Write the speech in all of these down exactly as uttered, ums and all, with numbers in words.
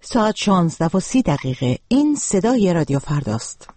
ساعت شانزده و سی دقیقه. این صدای رادیو فرداست.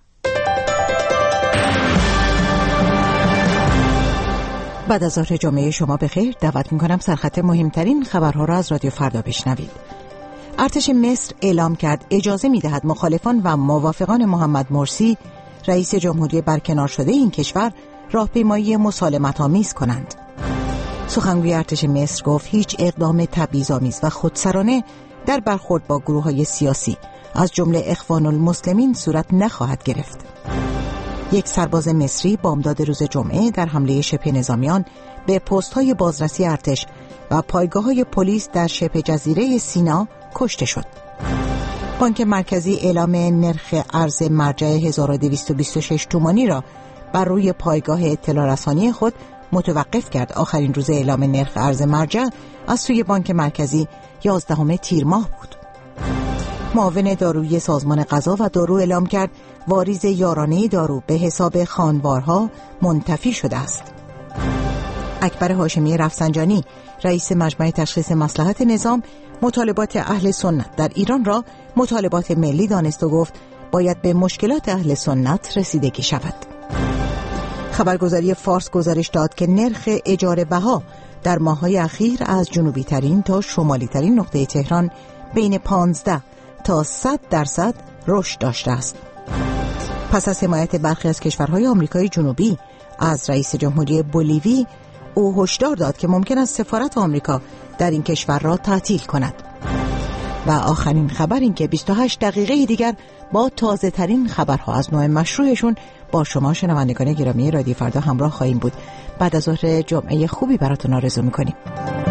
بعد از ظهر جمعه شما بخیر. دعوت میکنم سرخط مهمترین خبرها را از رادیو فردا بشنوید. ارتش مصر اعلام کرد اجازه میدهد مخالفان و موافقان محمد مرسی رئیس جمهوری برکنار شده این کشور راهپیمایی مسالمت‌آمیز کنند. سخنگوی ارتش مصر گفت هیچ اقدام تبعیض‌آمیز و خودسرانه در برخورد با گروه‌های سیاسی از جمله اخوان المسلمین صورت نخواهد گرفت. یک سرباز مصری بامداد روز جمعه در حمله شبه نظامیان به پست‌های بازرسی ارتش و پایگاه‌های پلیس در شبه جزیره سینا کشته شد. بانک مرکزی اعلام نرخ ارز مرجع هزار و دویست و بیست و شش تومانی را بر روی پایگاه اطلاع رسانی خود متوقف کرد. آخرین روز اعلام نرخ ارز مرجع از سوی بانک مرکزی یازدهم تیر ماه بود. معاون دارویی سازمان غذا و دارو اعلام کرد واریز یارانه دارو به حساب خانوارها منتفی شده است. اکبر هاشمی رفسنجانی رئیس مجمع تشخیص مصلحت نظام مطالبات اهل سنت در ایران را مطالبات ملی دانست و گفت باید به مشکلات اهل سنت رسیدگی شود. خبرگزاری فارس گزارش داد که نرخ اجاره بها در ماه‌های اخیر از جنوبی ترین تا شمالی ترین نقطه تهران بین پانزده تا صد درصد رشد داشته است. پس از حمایت برخی از کشورهای آمریکای جنوبی از رئیس جمهوری بولیوی، او هشدار داد که ممکن است سفارت آمریکا در این کشور را تعطیل کند. و آخرین خبر این که بیست و هشت دقیقه دیگر با تازه ترین خبرها از نوع مشروعشون با شما شنوندگان گرامی رادیو فردا همراه خواهیم بود. بعد از ظهر جمعه خوبی براتون آرزو میکنیم.